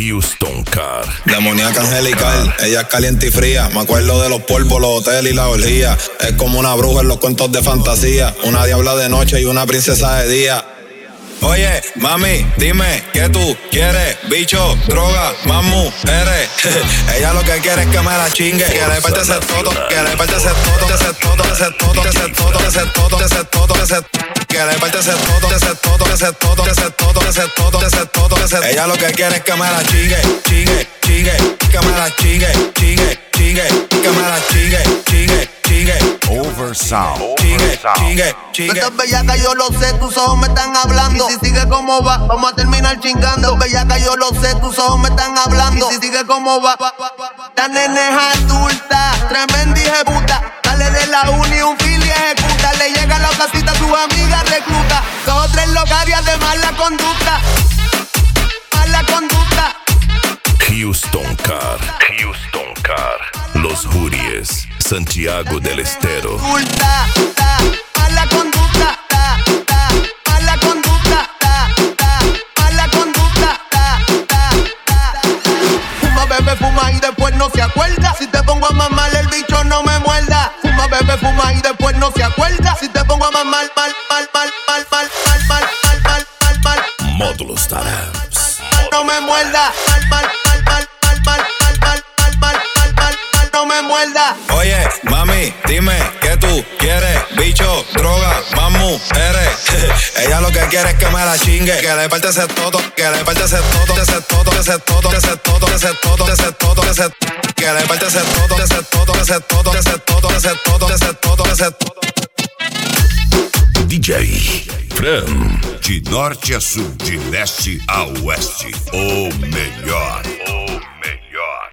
Houston Car. Demoníaca angelical, ella es caliente y fría. Me acuerdo de los polvos, los hoteles y la orgía. Es como una bruja en los cuentos de fantasía. Una diabla de noche y una princesa de día. Oye, mami, dime, ¿qué tú quieres? Bicho, droga, más mujeres. Ella lo que quiere es que me la chingue. Quiere parte ese toto, quiere parte ese toto, ese toto, ese toto, ese toto, ese toto, ese toto, ese quiere parte ese toto, ese toto, ese toto, ese toto, ese toto, ese toto, ese. Ella lo que quiere es que me la chingue, chingue, chingue, que me la chingue, chingue, chingue, que me la chingue, chingue, chingue. Oversound. Chingue, chingue, chingue. Esto es bellaca, yo lo sé, tus ojos me están hablando. Y si sigue como va, vamos a terminar chingando. Esto es bellaca, yo lo sé, tus ojos me están hablando. Y si sigue como va, la nena es adulta, tremenda hijeputa. Sale de la uni, un fili ejecuta. Le llega a la casita, su amiga recluta. 2 o 3 locarias de mala conducta. Mala conducta. Houston Car. Houston Car. Los Juries. Santiago del Estero. Adulta, mala conducta. Mala conducta. Mala conducta. Fuma, bebe, fuma y después no se acuerda. Si te pongo a mamar, el bicho no me muerda. Fuma, bebe, fuma y después no se acuerda. Si te pongo a mamar, mal. Módulo Startups. No me muerda. No me muerda. Oye, mami, dime, ¿qué tú quieres? Bicho, droga, más mujeres. Ella lo que quiere es que me la chingue. Que le parte ese toto, que le parte ese toto, ese toto, ese toto, ese toto, ese toto, ese toto, ese que le parte ese toto, ese toto, ese toto, ese toto, ese toto, ese toto, ese toto. DJ Fran. De norte a sul, de leste a oeste, o melhor.